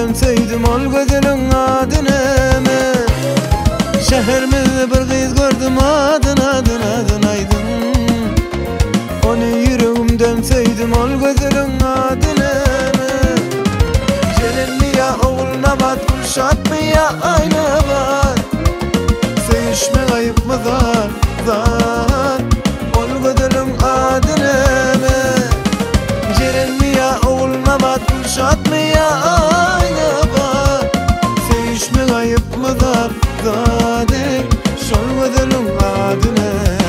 dönseydim ol gözülün adıneme. Şehrimizde bir kız gördüm adın aydın. Onu yüreğim dönseydim ol gözülün adıneme. Gelin mi ya oğluna bat, kuşat mı ya ayna bat. Sevişmek ayıp mı zar ol gözülün adıneme. Gelin mi ya oğluna bat, kuşat mı ya ayna bat. Sevişmek ayıp mı zar şol gözülün adıneme.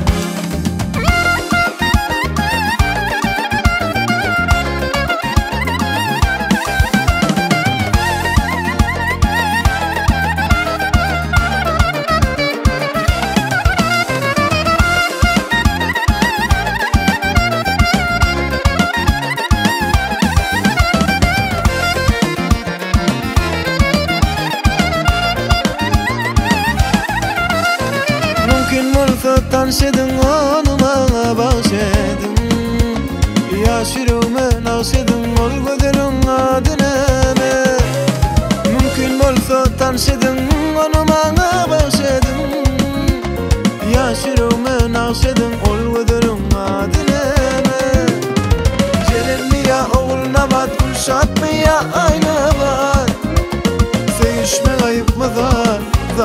Tanışedin onu bana bağışedin. Yaş yüreğime nakşedin ol gözülün adıneme. Mümkün olsa tanışedin onu bana bağışedin. Yaş yüreğime nakşedin ol gözülün adıneme. Gelin mi ya oğluna bat, kuşat mı ya ayna bat. Sevişmek ayıp mı zar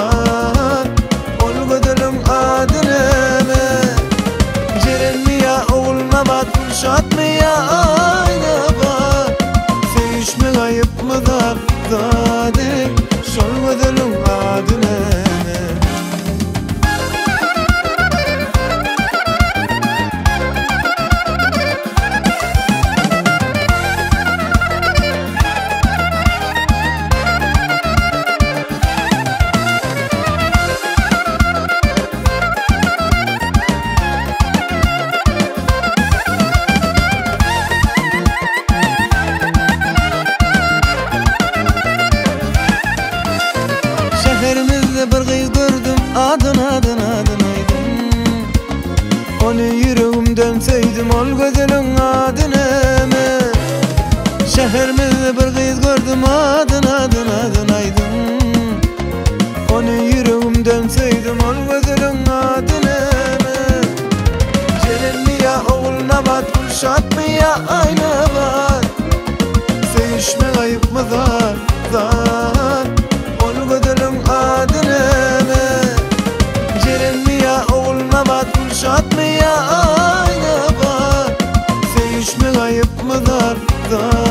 ol gözülün adıneme. Gelin mi ya oğluna bat, kuşat mı ya ayna bat. Sevişmek ayıp mı zar şol gözülün adıneme. Şehrimizde bir kız gördüm adın aydın. Onu yüreğim dönseydim ol gözülün adıneme. Şehrimizde bir kız gördüm adın aydın. Onu yüreğim dönseydim ol gözülün adıneme. Gelin mi ya oğluna bat, kuşat mı ya ayna bat. Sevişmek ayıp mı zar ol gözülün adıneme. Gelin mi ya oğluna bat, kuşat mı ya ayna bat. Sevişmek ayıp mı zar